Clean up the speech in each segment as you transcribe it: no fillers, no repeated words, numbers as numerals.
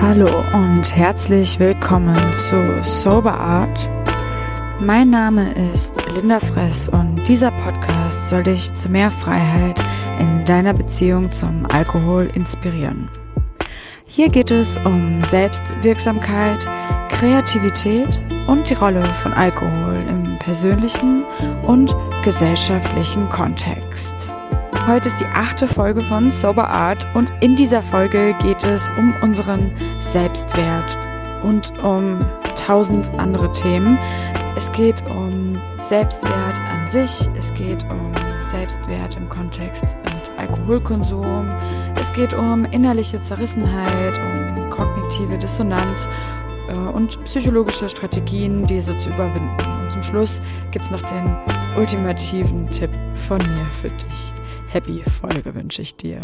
Hallo und herzlich willkommen zu Sober Art. Mein Name ist Linda Fress und dieser Podcast soll dich zu mehr Freiheit in deiner Beziehung zum Alkohol inspirieren. Hier geht es um Selbstwirksamkeit, Kreativität und die Rolle von Alkohol im persönlichen und gesellschaftlichen Kontext. Heute ist die 8. Folge von Sober Art und in dieser Folge geht es um unseren Selbstwert und um 1000 andere Themen. Es geht um Selbstwert an sich, es geht um Selbstwert im Kontext mit Alkoholkonsum, es geht um innerliche Zerrissenheit, um kognitive Dissonanz und psychologische Strategien, diese zu überwinden. Und zum Schluss gibt es noch den ultimativen Tipp von mir für dich. Happy Folge wünsche ich dir.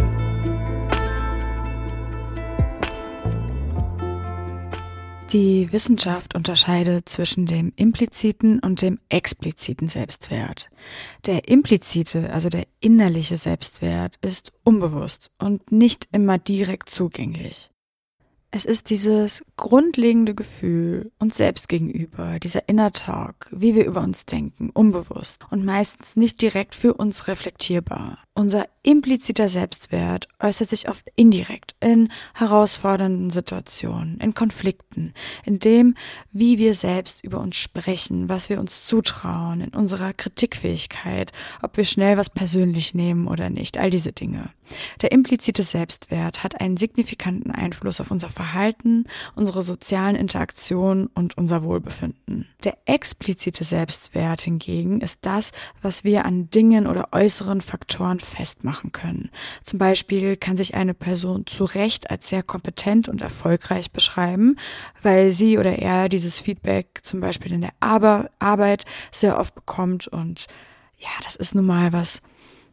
Die Wissenschaft unterscheidet zwischen dem impliziten und dem expliziten Selbstwert. Der implizite, also der innerliche Selbstwert, ist unbewusst und nicht immer direkt zugänglich. Es ist dieses grundlegende Gefühl uns selbst gegenüber, dieser Inner Talk, wie wir über uns denken, unbewusst und meistens nicht direkt für uns reflektierbar. Unser impliziter Selbstwert äußert sich oft indirekt in herausfordernden Situationen, in Konflikten, in dem, wie wir selbst über uns sprechen, was wir uns zutrauen, in unserer Kritikfähigkeit, ob wir schnell was persönlich nehmen oder nicht, all diese Dinge. Der implizite Selbstwert hat einen signifikanten Einfluss auf unser Verhalten, unsere sozialen Interaktionen und unser Wohlbefinden. Der explizite Selbstwert hingegen ist das, was wir an Dingen oder äußeren Faktoren festmachen können. Zum Beispiel kann sich eine Person zu Recht als sehr kompetent und erfolgreich beschreiben, weil sie oder er dieses Feedback zum Beispiel in der Arbeit sehr oft bekommt und ja, das ist nun mal was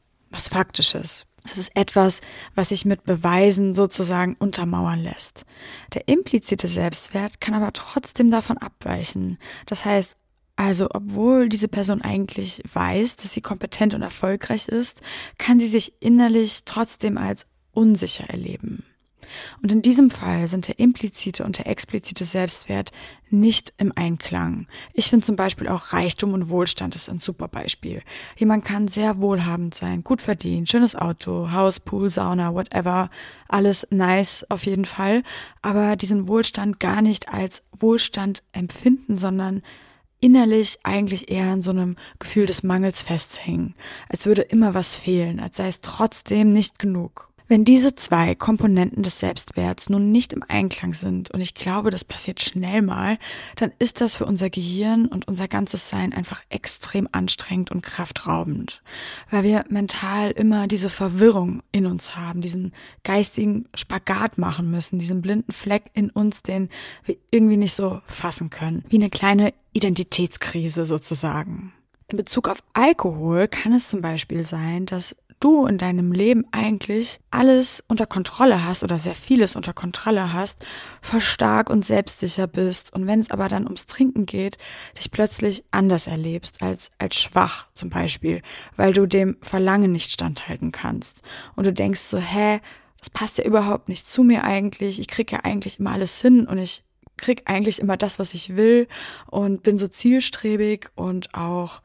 Faktisches. Das ist etwas, was sich mit Beweisen sozusagen untermauern lässt. Der implizite Selbstwert kann aber trotzdem davon abweichen. Das heißt, also, obwohl diese Person eigentlich weiß, dass sie kompetent und erfolgreich ist, kann sie sich innerlich trotzdem als unsicher erleben. Und in diesem Fall sind der implizite und der explizite Selbstwert nicht im Einklang. Ich finde zum Beispiel auch Reichtum und Wohlstand ist ein super Beispiel. Jemand kann sehr wohlhabend sein, gut verdient, schönes Auto, Haus, Pool, Sauna, whatever, alles nice auf jeden Fall, aber diesen Wohlstand gar nicht als Wohlstand empfinden, sondern innerlich eigentlich eher in so einem Gefühl des Mangels festhängen, als würde immer was fehlen, als sei es trotzdem nicht genug. Wenn diese zwei Komponenten des Selbstwerts nun nicht im Einklang sind, und ich glaube, das passiert schnell mal, dann ist das für unser Gehirn und unser ganzes Sein einfach extrem anstrengend und kraftraubend, weil wir mental immer diese Verwirrung in uns haben, diesen geistigen Spagat machen müssen, diesen blinden Fleck in uns, den wir irgendwie nicht so fassen können, wie eine kleine Identitätskrise sozusagen. In Bezug auf Alkohol kann es zum Beispiel sein, dass du in deinem Leben eigentlich alles unter Kontrolle hast oder sehr vieles unter Kontrolle hast, voll stark und selbstsicher bist und wenn es aber dann ums Trinken geht, dich plötzlich anders erlebst als schwach zum Beispiel, weil du dem Verlangen nicht standhalten kannst und du denkst so, das passt ja überhaupt nicht zu mir eigentlich, ich krieg ja eigentlich immer alles hin und ich krieg eigentlich immer das, was ich will und bin so zielstrebig und auch,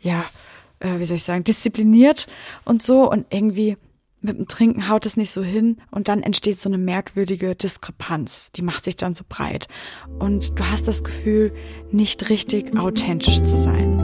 diszipliniert und so und irgendwie mit dem Trinken haut es nicht so hin und dann entsteht so eine merkwürdige Diskrepanz, die macht sich dann so breit und du hast das Gefühl, nicht richtig authentisch zu sein.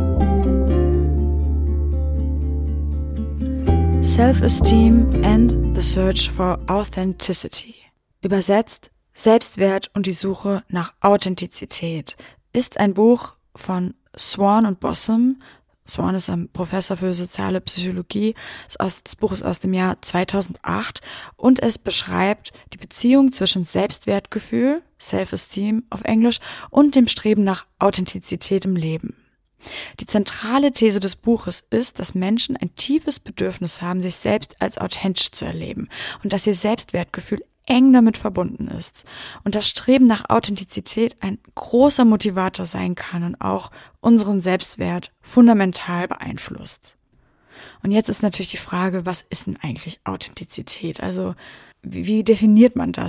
Self-Esteem and the Search for Authenticity. Übersetzt Selbstwert und die Suche nach Authentizität ist ein Buch von Swan und Bossum. Swan ist ein Professor für soziale Psychologie. Das Buch ist aus dem Jahr 2008 und es beschreibt die Beziehung zwischen Selbstwertgefühl, Self-Esteem auf Englisch, und dem Streben nach Authentizität im Leben. Die zentrale These des Buches ist, dass Menschen ein tiefes Bedürfnis haben, sich selbst als authentisch zu erleben und dass ihr Selbstwertgefühl eng damit verbunden ist und das Streben nach Authentizität ein großer Motivator sein kann und auch unseren Selbstwert fundamental beeinflusst. Und jetzt ist natürlich die Frage, was ist denn eigentlich Authentizität? Also wie definiert man das?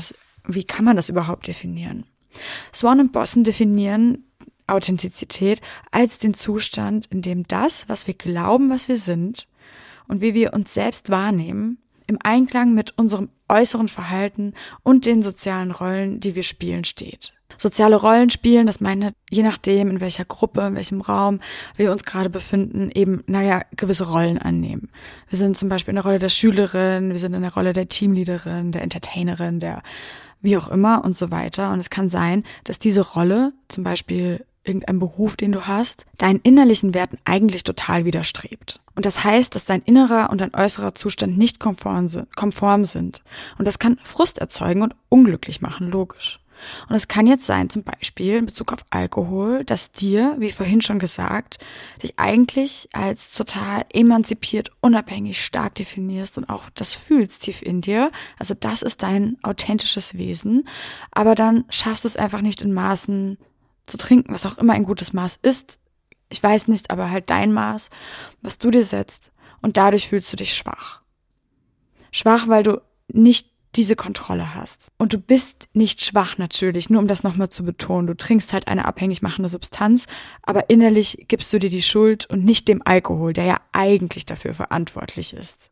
wie kann man das überhaupt definieren? Swan und Bosson definieren Authentizität als den Zustand, in dem das, was wir glauben, was wir sind und wie wir uns selbst wahrnehmen, im Einklang mit unserem äußeren Verhalten und den sozialen Rollen, die wir spielen, steht. Soziale Rollen spielen, das meint je nachdem, in welcher Gruppe, in welchem Raum wir uns gerade befinden, eben, gewisse Rollen annehmen. Wir sind zum Beispiel in der Rolle der Schülerin, wir sind in der Rolle der Teamleaderin, der Entertainerin, der wie auch immer und so weiter. Und es kann sein, dass diese Rolle, zum Beispiel irgendein Beruf, den du hast, deinen innerlichen Werten eigentlich total widerstrebt. Und das heißt, dass dein innerer und dein äußerer Zustand nicht konform sind. Und das kann Frust erzeugen und unglücklich machen, logisch. Und es kann jetzt sein, zum Beispiel in Bezug auf Alkohol, dass dir, wie vorhin schon gesagt, dich eigentlich als total emanzipiert, unabhängig, stark definierst und auch das fühlst tief in dir. Also das ist dein authentisches Wesen. Aber dann schaffst du es einfach nicht in Maßen zu trinken, was auch immer ein gutes Maß ist. Ich weiß nicht, aber halt dein Maß, was du dir setzt. Und dadurch fühlst du dich schwach. Schwach, weil du nicht diese Kontrolle hast. Und du bist nicht schwach natürlich, nur um das nochmal zu betonen. Du trinkst halt eine abhängig machende Substanz, aber innerlich gibst du dir die Schuld und nicht dem Alkohol, der ja eigentlich dafür verantwortlich ist.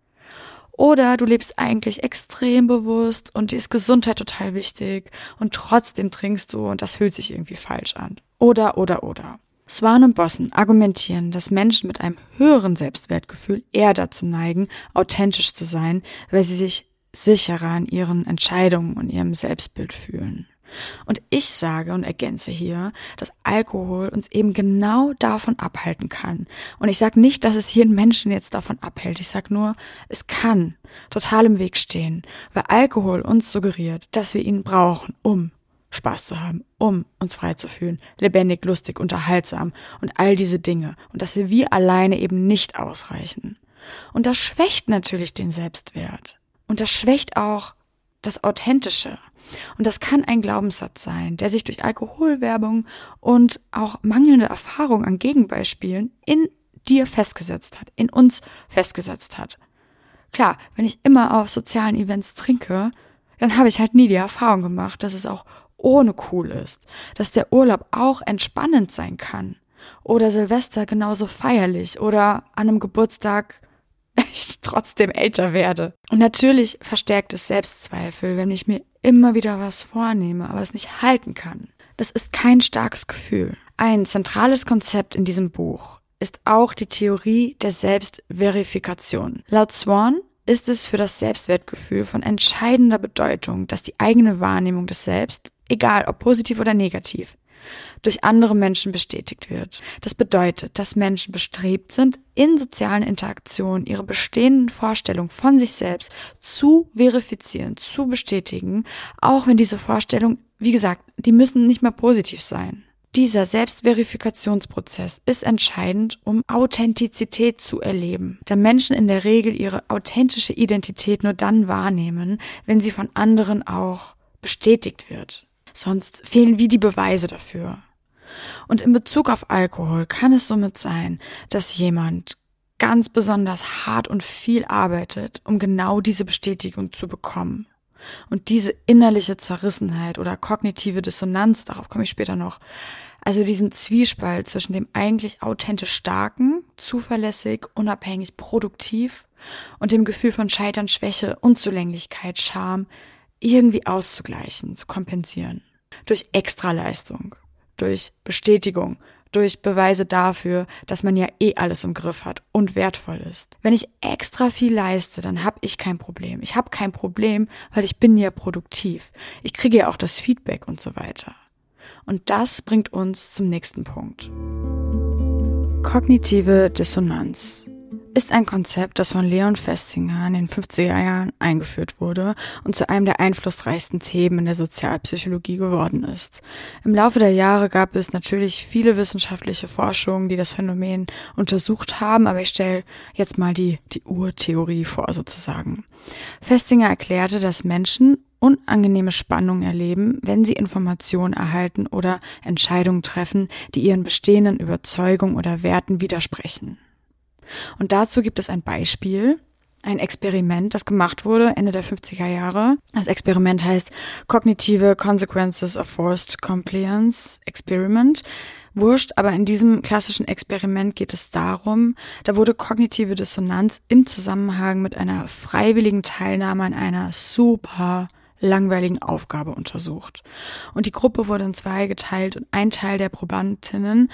Oder du lebst eigentlich extrem bewusst und dir ist Gesundheit total wichtig und trotzdem trinkst du und das fühlt sich irgendwie falsch an. Oder. Swan und Bosson argumentieren, dass Menschen mit einem höheren Selbstwertgefühl eher dazu neigen, authentisch zu sein, weil sie sich sicherer in ihren Entscheidungen und ihrem Selbstbild fühlen. Und ich sage und ergänze hier, dass Alkohol uns eben genau davon abhalten kann. Und ich sage nicht, dass es jeden Menschen jetzt davon abhält. Ich sage nur, es kann total im Weg stehen, weil Alkohol uns suggeriert, dass wir ihn brauchen, um Spaß zu haben, um uns frei zu fühlen, lebendig, lustig, unterhaltsam und all diese Dinge. Und dass wir alleine eben nicht ausreichen. Und das schwächt natürlich den Selbstwert. Und das schwächt auch das Authentische. Und das kann ein Glaubenssatz sein, der sich durch Alkoholwerbung und auch mangelnde Erfahrung an Gegenbeispielen in dir festgesetzt hat, in uns festgesetzt hat. Klar, wenn ich immer auf sozialen Events trinke, dann habe ich halt nie die Erfahrung gemacht, dass es auch ohne cool ist, dass der Urlaub auch entspannend sein kann oder Silvester genauso feierlich oder an einem Geburtstag ich trotzdem älter werde. Und natürlich verstärkt es Selbstzweifel, wenn ich mir immer wieder was vornehme, aber es nicht halten kann. Das ist kein starkes Gefühl. Ein zentrales Konzept in diesem Buch ist auch die Theorie der Selbstverifikation. Laut Swan ist es für das Selbstwertgefühl von entscheidender Bedeutung, dass die eigene Wahrnehmung des Selbst, egal ob positiv oder negativ, durch andere Menschen bestätigt wird. Das bedeutet, dass Menschen bestrebt sind, in sozialen Interaktionen ihre bestehenden Vorstellungen von sich selbst zu verifizieren, zu bestätigen, auch wenn diese Vorstellungen, wie gesagt, die müssen nicht mehr positiv sein. Dieser Selbstverifikationsprozess ist entscheidend, um Authentizität zu erleben, da Menschen in der Regel ihre authentische Identität nur dann wahrnehmen, wenn sie von anderen auch bestätigt wird. Sonst fehlen wie die Beweise dafür. Und in Bezug auf Alkohol kann es somit sein, dass jemand ganz besonders hart und viel arbeitet, um genau diese Bestätigung zu bekommen. Und diese innerliche Zerrissenheit oder kognitive Dissonanz, darauf komme ich später noch, also diesen Zwiespalt zwischen dem eigentlich authentisch starken, zuverlässig, unabhängig, produktiv und dem Gefühl von Scheitern, Schwäche, Unzulänglichkeit, Scham irgendwie auszugleichen, zu kompensieren. Durch Extraleistung, durch Bestätigung, durch Beweise dafür, dass man ja alles im Griff hat und wertvoll ist. Wenn ich extra viel leiste, dann habe ich kein Problem. Ich habe kein Problem, weil ich bin ja produktiv. Ich kriege ja auch das Feedback und so weiter. Und das bringt uns zum nächsten Punkt. Kognitive Dissonanz ist ein Konzept, das von Leon Festinger in den 50er Jahren eingeführt wurde und zu einem der einflussreichsten Themen in der Sozialpsychologie geworden ist. Im Laufe der Jahre gab es natürlich viele wissenschaftliche Forschungen, die das Phänomen untersucht haben, aber ich stelle jetzt mal die Urtheorie vor sozusagen. Festinger erklärte, dass Menschen unangenehme Spannungen erleben, wenn sie Informationen erhalten oder Entscheidungen treffen, die ihren bestehenden Überzeugungen oder Werten widersprechen. Und dazu gibt es ein Beispiel. ein Experiment, das gemacht wurde Ende der 50er Jahre. Das Experiment heißt Cognitive Consequences of Forced Compliance Experiment. Wurscht, aber in diesem klassischen Experiment geht es darum, da wurde kognitive Dissonanz im Zusammenhang mit einer freiwilligen Teilnahme an einer super langweiligen Aufgabe untersucht. Und die Gruppe wurde in zwei geteilt und ein Teil der Probandinnen,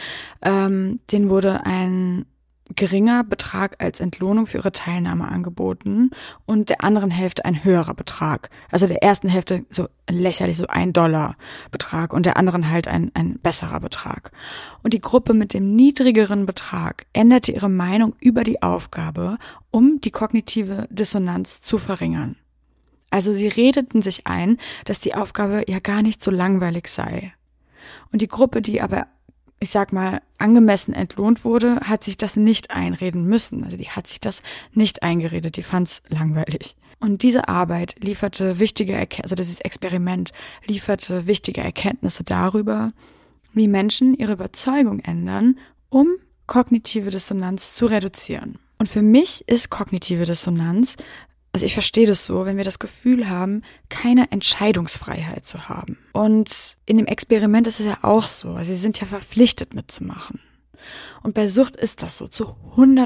denen wurde ein geringer Betrag als Entlohnung für ihre Teilnahme angeboten und der anderen Hälfte ein höherer Betrag. Also der ersten Hälfte so lächerlich, so $1 Betrag und der anderen halt ein besserer Betrag. Und die Gruppe mit dem niedrigeren Betrag änderte ihre Meinung über die Aufgabe, um die kognitive Dissonanz zu verringern. Also sie redeten sich ein, dass die Aufgabe ja gar nicht so langweilig sei. Und die Gruppe, die aber, ich sag mal, angemessen entlohnt wurde, hat sich das nicht einreden müssen. Also die hat sich das nicht eingeredet, die fand's langweilig. Und diese Arbeit lieferte also dieses Experiment lieferte wichtige Erkenntnisse darüber, wie Menschen ihre Überzeugung ändern, um kognitive Dissonanz zu reduzieren. Und für mich ist kognitive Dissonanz, also ich verstehe das so, wenn wir das Gefühl haben, keine Entscheidungsfreiheit zu haben. Und in dem Experiment ist es ja auch so. Also sie sind ja verpflichtet mitzumachen. Und bei Sucht ist das so, zu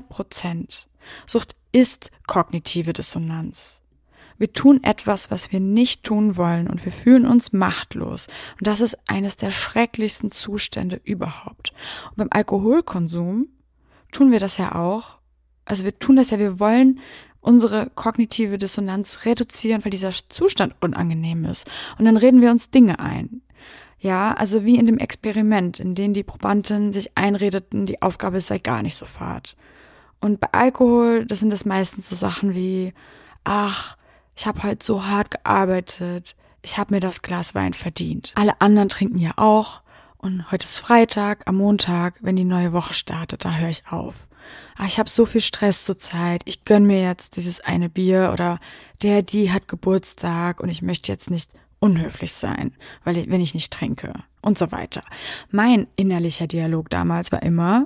100%. Sucht ist kognitive Dissonanz. Wir tun etwas, was wir nicht tun wollen und wir fühlen uns machtlos. Und das ist eines der schrecklichsten Zustände überhaupt. Und beim Alkoholkonsum tun wir das ja auch. Also wir tun das ja, wir wollen unsere kognitive Dissonanz reduzieren, weil dieser Zustand unangenehm ist. Und dann reden wir uns Dinge ein. Ja, also wie in dem Experiment, in dem die Probanden sich einredeten, die Aufgabe sei gar nicht so fad. Und bei Alkohol, das sind das meistens so Sachen wie, ach, ich habe heute so hart gearbeitet, ich habe mir das Glas Wein verdient. Alle anderen trinken ja auch und heute ist Freitag, am Montag, wenn die neue Woche startet, da höre ich auf. Ich habe so viel Stress zurzeit, ich gönn mir jetzt dieses eine Bier oder die hat Geburtstag und ich möchte jetzt nicht unhöflich sein, wenn ich nicht trinke und so weiter. Mein innerlicher Dialog damals war immer,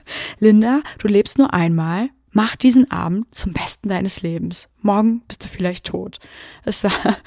Linda, du lebst nur einmal, mach diesen Abend zum Besten deines Lebens. Morgen bist du vielleicht tot. Das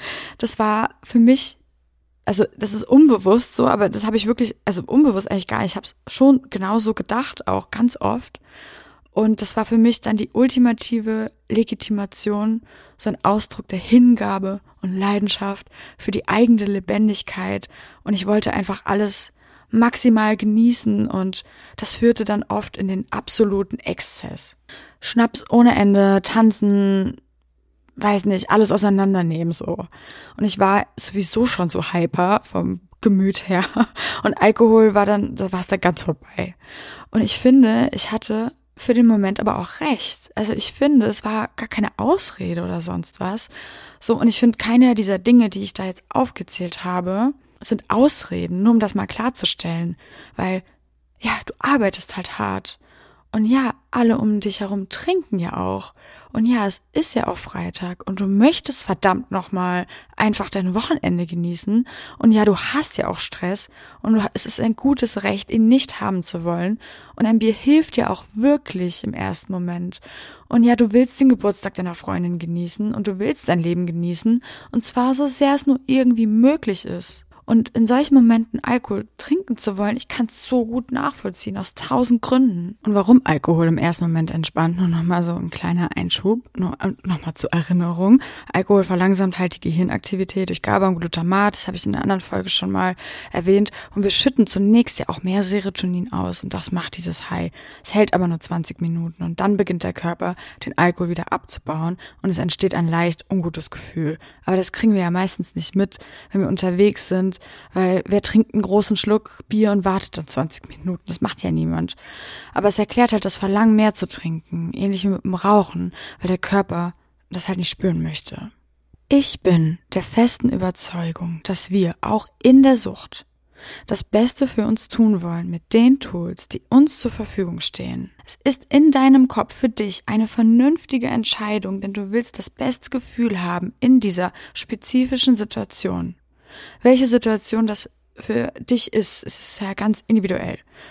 war für mich, also das ist unbewusst so, aber das habe ich wirklich, also unbewusst eigentlich gar nicht. Ich habe es schon genauso gedacht, auch ganz oft. Und das war für mich dann die ultimative Legitimation, so ein Ausdruck der Hingabe und Leidenschaft für die eigene Lebendigkeit. Und ich wollte einfach alles maximal genießen und das führte dann oft in den absoluten Exzess. Schnaps ohne Ende, tanzen, weiß nicht, alles auseinandernehmen so. Und ich war sowieso schon so hyper vom Gemüt her und Alkohol da war es dann ganz vorbei. Und ich finde, ich hatte für den Moment aber auch recht. Also ich finde, es war gar keine Ausrede oder sonst was. So, und ich finde, keine dieser Dinge, die ich da jetzt aufgezählt habe, sind Ausreden, nur um das mal klarzustellen. Weil, ja, du arbeitest halt hart. Und ja, alle um dich herum trinken ja auch. Und ja, es ist ja auch Freitag und du möchtest verdammt nochmal einfach dein Wochenende genießen. Und ja, du hast ja auch Stress und es ist ein gutes Recht, ihn nicht haben zu wollen. Und ein Bier hilft ja auch wirklich im ersten Moment. Und ja, du willst den Geburtstag deiner Freundin genießen und du willst dein Leben genießen. Und zwar so sehr es nur irgendwie möglich ist. Und in solchen Momenten Alkohol trinken zu wollen, ich kann es so gut nachvollziehen, aus 1000 Gründen. Und warum Alkohol im ersten Moment entspannt, nur nochmal so ein kleiner Einschub, nur nochmal zur Erinnerung. Alkohol verlangsamt halt die Gehirnaktivität durch GABA und Glutamat, das habe ich in einer anderen Folge schon mal erwähnt. Und wir schütten zunächst ja auch mehr Serotonin aus und das macht dieses High. Es hält aber nur 20 Minuten und dann beginnt der Körper, den Alkohol wieder abzubauen und es entsteht ein leicht ungutes Gefühl. Aber das kriegen wir ja meistens nicht mit, wenn wir unterwegs sind, weil wer trinkt einen großen Schluck Bier und wartet dann 20 Minuten? Das macht ja niemand. Aber es erklärt halt das Verlangen, mehr zu trinken, ähnlich wie mit dem Rauchen, weil der Körper das halt nicht spüren möchte. Ich bin der festen Überzeugung, dass wir auch in der Sucht das Beste für uns tun wollen mit den Tools, die uns zur Verfügung stehen. Es ist in deinem Kopf für dich eine vernünftige Entscheidung, denn du willst das beste Gefühl haben in dieser spezifischen Situation. Welche Situation das für dich ist ja ganz individuell.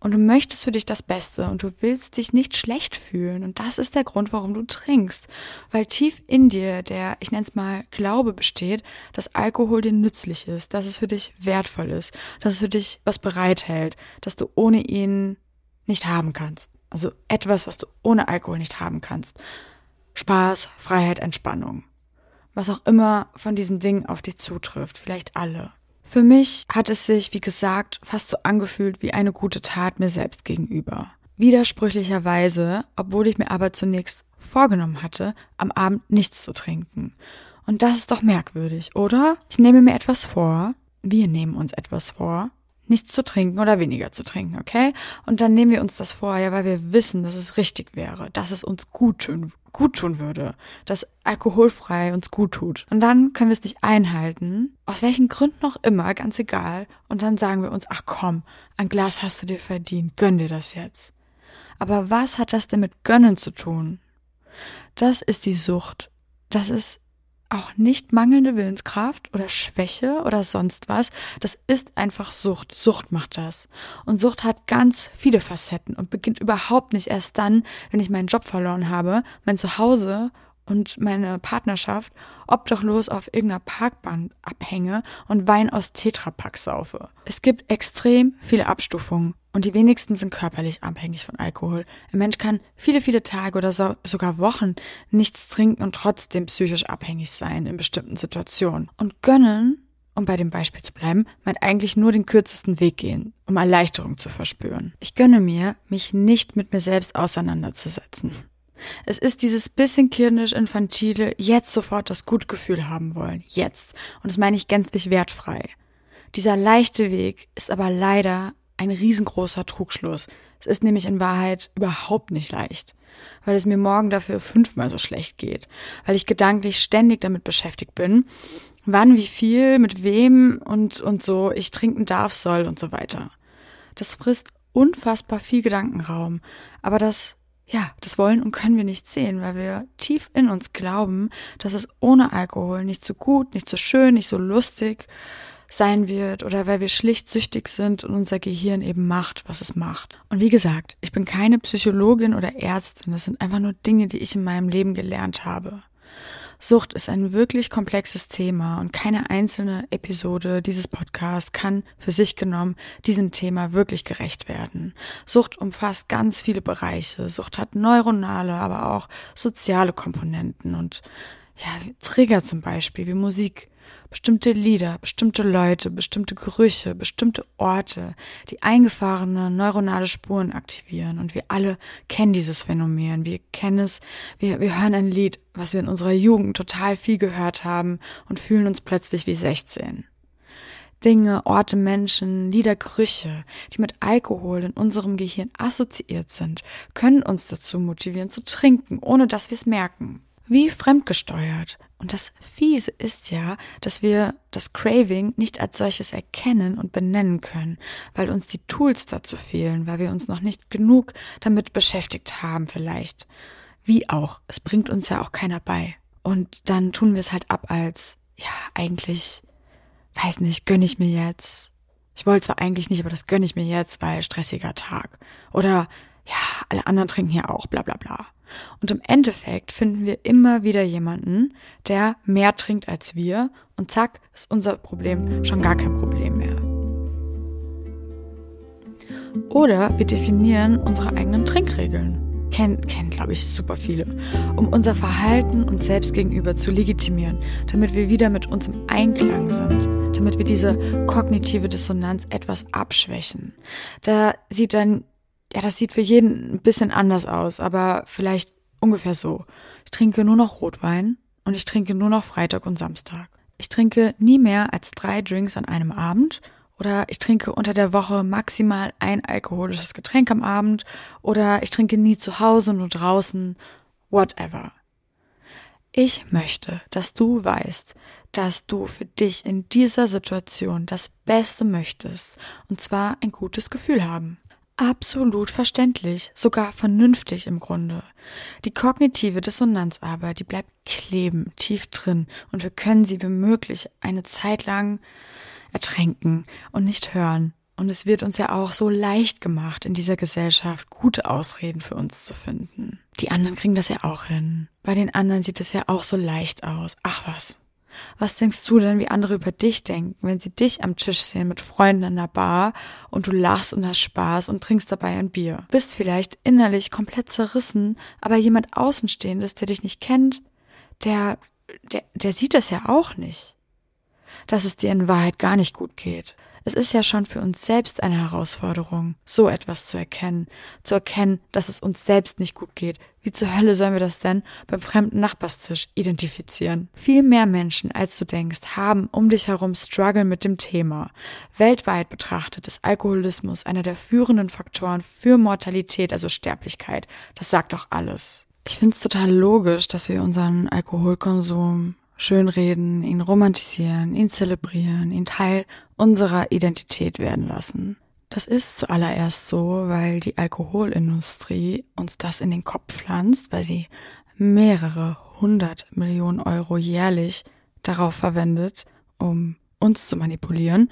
Und du möchtest für dich das Beste und du willst dich nicht schlecht fühlen. Und das ist der Grund, warum du trinkst. Weil tief in dir der, ich nenne es mal, Glaube besteht, dass Alkohol dir nützlich ist, dass es für dich wertvoll ist, dass es für dich was bereithält, dass du ohne ihn nicht haben kannst. Also etwas, was du ohne Alkohol nicht haben kannst. Spaß, Freiheit, Entspannung. Was auch immer von diesen Dingen auf dich zutrifft. Vielleicht alle. Für mich hat es sich, wie gesagt, fast so angefühlt wie eine gute Tat mir selbst gegenüber. Widersprüchlicherweise, obwohl ich mir aber zunächst vorgenommen hatte, am Abend nichts zu trinken. Und das ist doch merkwürdig, oder? Ich nehme mir etwas vor, wir nehmen uns etwas vor, nichts zu trinken oder weniger zu trinken, okay? Und dann nehmen wir uns das vor, ja, weil wir wissen, dass es richtig wäre, dass es uns gut tun würde, dass alkoholfrei uns gut tut. Und dann können wir es nicht einhalten, aus welchen Gründen auch immer, ganz egal. Und dann sagen wir uns, ach komm, ein Glas hast du dir verdient, gönn dir das jetzt. Aber was hat das denn mit Gönnen zu tun? Das ist die Sucht. Das ist auch nicht mangelnde Willenskraft oder Schwäche oder sonst was. Das ist einfach Sucht. Sucht macht das. Und Sucht hat ganz viele Facetten und beginnt überhaupt nicht erst dann, wenn ich meinen Job verloren habe, mein Zuhause und meine Partnerschaft obdachlos auf irgendeiner Parkbahn abhänge und Wein aus Tetrapack saufe. Es gibt extrem viele Abstufungen und die wenigsten sind körperlich abhängig von Alkohol. Ein Mensch kann viele, viele Tage oder sogar Wochen nichts trinken und trotzdem psychisch abhängig sein in bestimmten Situationen. Und gönnen, um bei dem Beispiel zu bleiben, meint eigentlich nur den kürzesten Weg gehen, um Erleichterung zu verspüren. Ich gönne mir, mich nicht mit mir selbst auseinanderzusetzen. Es ist dieses bisschen kindisch-infantile, jetzt sofort das Gutgefühl haben wollen, jetzt. Und das meine ich gänzlich wertfrei. Dieser leichte Weg ist aber leider ein riesengroßer Trugschluss. Es ist nämlich in Wahrheit überhaupt nicht leicht, weil es mir morgen dafür 5-mal so schlecht geht, weil ich gedanklich ständig damit beschäftigt bin, wann, wie viel, mit wem und so ich trinken darf, soll und so weiter. Das frisst unfassbar viel Gedankenraum, aber das wollen und können wir nicht sehen, weil wir tief in uns glauben, dass es ohne Alkohol nicht so gut, nicht so schön, nicht so lustig sein wird oder weil wir schlicht süchtig sind und unser Gehirn eben macht, was es macht. Und wie gesagt, ich bin keine Psychologin oder Ärztin, das sind einfach nur Dinge, die ich in meinem Leben gelernt habe. Sucht ist ein wirklich komplexes Thema und keine einzelne Episode dieses Podcasts kann für sich genommen diesem Thema wirklich gerecht werden. Sucht umfasst ganz viele Bereiche. Sucht hat neuronale, aber auch soziale Komponenten und Trigger zum Beispiel wie Musik, bestimmte Lieder, bestimmte Leute, bestimmte Gerüche, bestimmte Orte, die eingefahrene neuronale Spuren aktivieren. Und wir alle kennen dieses Phänomen. Wir kennen es, wir hören ein Lied, was wir in unserer Jugend total viel gehört haben und fühlen uns plötzlich wie 16. Dinge, Orte, Menschen, Lieder, Gerüche, die mit Alkohol in unserem Gehirn assoziiert sind, können uns dazu motivieren zu trinken, ohne dass wir es merken. Wie fremdgesteuert. Und das Fiese ist ja, dass wir das Craving nicht als solches erkennen und benennen können, weil uns die Tools dazu fehlen, weil wir uns noch nicht genug damit beschäftigt haben vielleicht. Wie auch, es bringt uns ja auch keiner bei. Und dann tun wir es halt ab als, eigentlich, weiß nicht, gönn ich mir jetzt. Ich wollte zwar eigentlich nicht, aber das gönn ich mir jetzt, weil stressiger Tag. Oder, alle anderen trinken ja auch, bla bla bla. Und im Endeffekt finden wir immer wieder jemanden, der mehr trinkt als wir und zack, ist unser Problem schon gar kein Problem mehr. Oder wir definieren unsere eigenen Trinkregeln. Kennen, glaube ich, super viele. Um unser Verhalten uns selbst gegenüber zu legitimieren, damit wir wieder mit uns im Einklang sind, damit wir diese kognitive Dissonanz etwas abschwächen. Das sieht für jeden ein bisschen anders aus, aber vielleicht ungefähr so. Ich trinke nur noch Rotwein und ich trinke nur noch Freitag und Samstag. Ich trinke nie mehr als 3 Drinks an einem Abend oder ich trinke unter der Woche maximal ein alkoholisches Getränk am Abend oder ich trinke nie zu Hause, nur draußen, whatever. Ich möchte, dass du weißt, dass du für dich in dieser Situation das Beste möchtest und zwar ein gutes Gefühl haben. Absolut verständlich, sogar vernünftig im Grunde. Die kognitive Dissonanz aber, die bleibt kleben, tief drin und wir können sie wie möglich eine Zeit lang ertränken und nicht hören. Und es wird uns ja auch so leicht gemacht, in dieser Gesellschaft gute Ausreden für uns zu finden. Die anderen kriegen das ja auch hin. Bei den anderen sieht es ja auch so leicht aus. Ach was. Was denkst du denn, wie andere über dich denken, wenn sie dich am Tisch sehen mit Freunden in der Bar und du lachst und hast Spaß und trinkst dabei ein Bier? Bist vielleicht innerlich komplett zerrissen, aber jemand Außenstehendes, der dich nicht kennt, der sieht das ja auch nicht. Dass es dir in Wahrheit gar nicht gut geht. Es ist ja schon für uns selbst eine Herausforderung, so etwas zu erkennen, dass es uns selbst nicht gut geht. Wie zur Hölle sollen wir das denn beim fremden Nachbarstisch identifizieren? Viel mehr Menschen, als du denkst, haben um dich herum Struggle mit dem Thema. Weltweit betrachtet ist Alkoholismus einer der führenden Faktoren für Mortalität, also Sterblichkeit. Das sagt doch alles. Ich finde es total logisch, dass wir unseren Alkoholkonsum schönreden, ihn romantisieren, ihn zelebrieren, ihn Teil unserer Identität werden lassen. Das ist zuallererst so, weil die Alkoholindustrie uns das in den Kopf pflanzt, weil sie mehrere 100 Millionen Euro jährlich darauf verwendet, um uns zu manipulieren.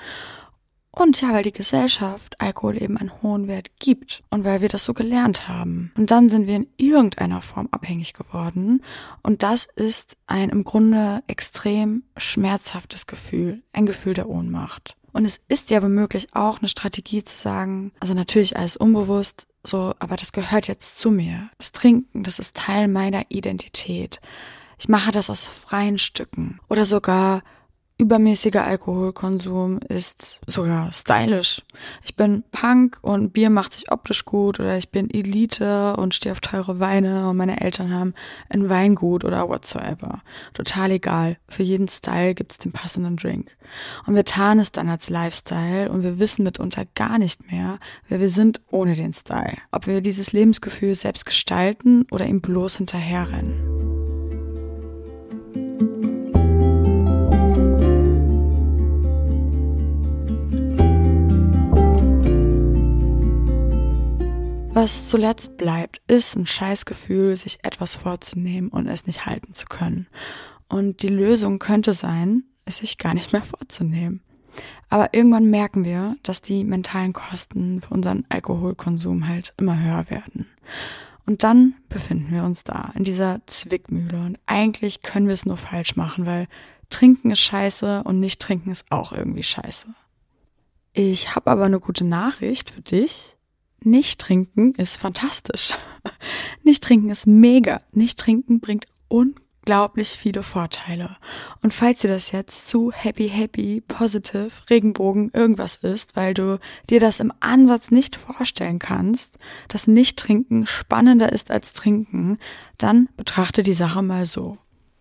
Und ja, weil die Gesellschaft Alkohol eben einen hohen Wert gibt und weil wir das so gelernt haben. Und dann sind wir in irgendeiner Form abhängig geworden und das ist ein im Grunde extrem schmerzhaftes Gefühl, ein Gefühl der Ohnmacht. Und es ist ja womöglich auch eine Strategie zu sagen, also natürlich alles unbewusst, so, aber das gehört jetzt zu mir. Das Trinken, das ist Teil meiner Identität. Ich mache das aus freien Stücken oder sogar übermäßiger Alkoholkonsum ist sogar stylisch. Ich bin Punk und Bier macht sich optisch gut oder ich bin Elite und stehe auf teure Weine und meine Eltern haben ein Weingut oder whatsoever. Total egal. Für jeden Style gibt's den passenden Drink. Und wir tarnen es dann als Lifestyle und wir wissen mitunter gar nicht mehr, wer wir sind ohne den Style. Ob wir dieses Lebensgefühl selbst gestalten oder ihm bloß hinterherrennen. Was zuletzt bleibt, ist ein Scheißgefühl, sich etwas vorzunehmen und es nicht halten zu können. Und die Lösung könnte sein, es sich gar nicht mehr vorzunehmen. Aber irgendwann merken wir, dass die mentalen Kosten für unseren Alkoholkonsum halt immer höher werden. Und dann befinden wir uns da, in dieser Zwickmühle. Und eigentlich können wir es nur falsch machen, weil Trinken ist scheiße und nicht trinken ist auch irgendwie scheiße. Ich habe aber eine gute Nachricht für dich. Nicht trinken ist fantastisch. Nicht trinken ist mega. Nicht trinken bringt unglaublich viele Vorteile. Und falls dir das jetzt zu happy, positive, Regenbogen, irgendwas ist, weil du dir das im Ansatz nicht vorstellen kannst, dass Nicht-Trinken spannender ist als Trinken, dann betrachte die Sache mal so.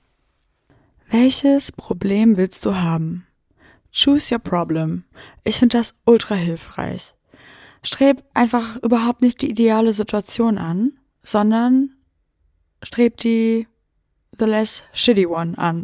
Welches Problem willst du haben? Choose your problem. Ich finde das ultra hilfreich. Streb einfach überhaupt nicht die ideale Situation an, sondern streb die the less shitty one an.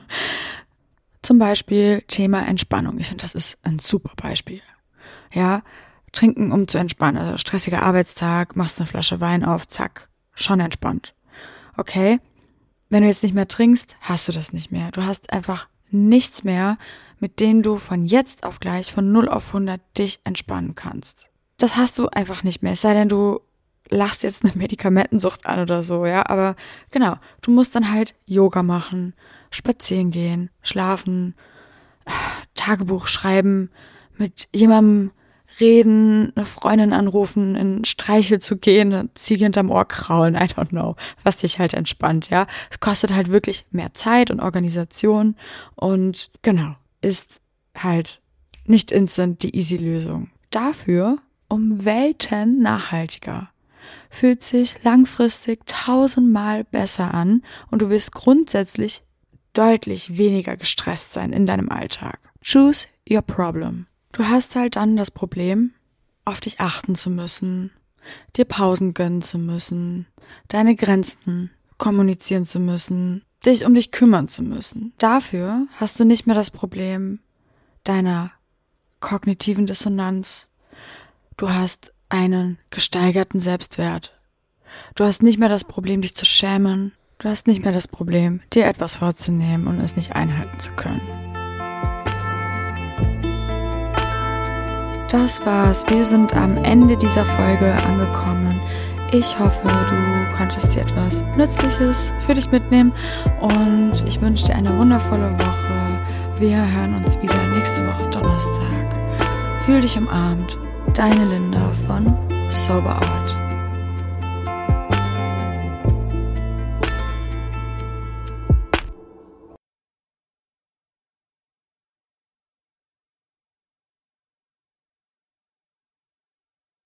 Zum Beispiel Thema Entspannung. Ich finde, das ist ein super Beispiel. Ja, trinken, um zu entspannen. Also stressiger Arbeitstag, machst eine Flasche Wein auf, zack, schon entspannt. Okay, wenn du jetzt nicht mehr trinkst, hast du das nicht mehr. Du hast einfach nichts mehr, mit dem du von jetzt auf gleich, von 0 auf 100 dich entspannen kannst. Das hast du einfach nicht mehr, es sei denn, du lachst jetzt eine Medikamentensucht an oder so, ja, aber genau, du musst dann halt Yoga machen, spazieren gehen, schlafen, Tagebuch schreiben, mit jemandem reden, eine Freundin anrufen, in Streichel zu gehen, eine Ziege hinterm Ohr kraulen, I don't know, was dich halt entspannt, ja. Es kostet halt wirklich mehr Zeit und Organisation und genau, ist halt nicht instant die easy Lösung. Dafür um Welten nachhaltiger. Fühlt sich langfristig 1000-mal besser an und du wirst grundsätzlich deutlich weniger gestresst sein in deinem Alltag. Choose your problem. Du hast halt dann das Problem, auf dich achten zu müssen, dir Pausen gönnen zu müssen, deine Grenzen kommunizieren zu müssen, dich um dich kümmern zu müssen. Dafür hast du nicht mehr das Problem deiner kognitiven Dissonanz. Du hast einen gesteigerten Selbstwert. Du hast nicht mehr das Problem, dich zu schämen. Du hast nicht mehr das Problem, dir etwas vorzunehmen und es nicht einhalten zu können. Das war's. Wir sind am Ende dieser Folge angekommen. Ich hoffe, du konntest dir etwas Nützliches für dich mitnehmen und ich wünsche dir eine wundervolle Woche. Wir hören uns wieder nächste Woche Donnerstag. Fühl dich umarmt. Deine Linda von Sober Out.